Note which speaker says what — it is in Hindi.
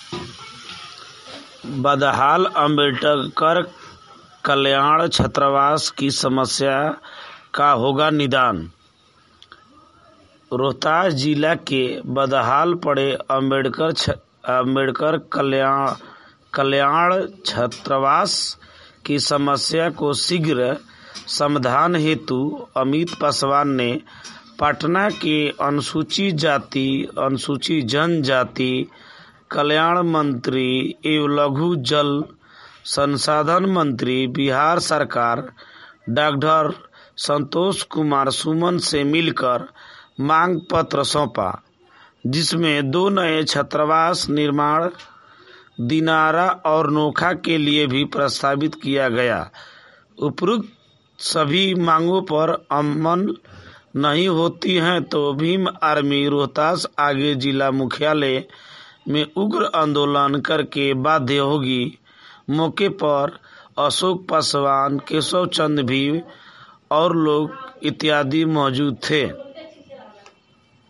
Speaker 1: बदहाल अम्बेडकर कल्याण छात्रावास की समस्या का होगा निदान। रोहतास जिला के बदहाल पड़े अम्बेडकर कल्याण छात्रावास की समस्या को शीघ्र समाधान हेतु अमित पासवान ने पटना के अनुसूचित जनजाति कल्याण मंत्री एवं लघु जल संसाधन मंत्री बिहार सरकार डॉक्टर संतोष कुमार सुमन से मिलकर मांग पत्र सौंपा, जिसमें 2 नए छात्रावास निर्माण दिनारा और नोखा के लिए भी प्रस्तावित किया गया। उपरोक्त सभी मांगों पर अमल नहीं होती हैं तो भीम आर्मी रोहतास आगे जिला मुख्यालय में उग्र आंदोलन करके बाध्य होगी। मौके पर अशोक पासवान, केशव चंद्र भी और लोग इत्यादि मौजूद थे।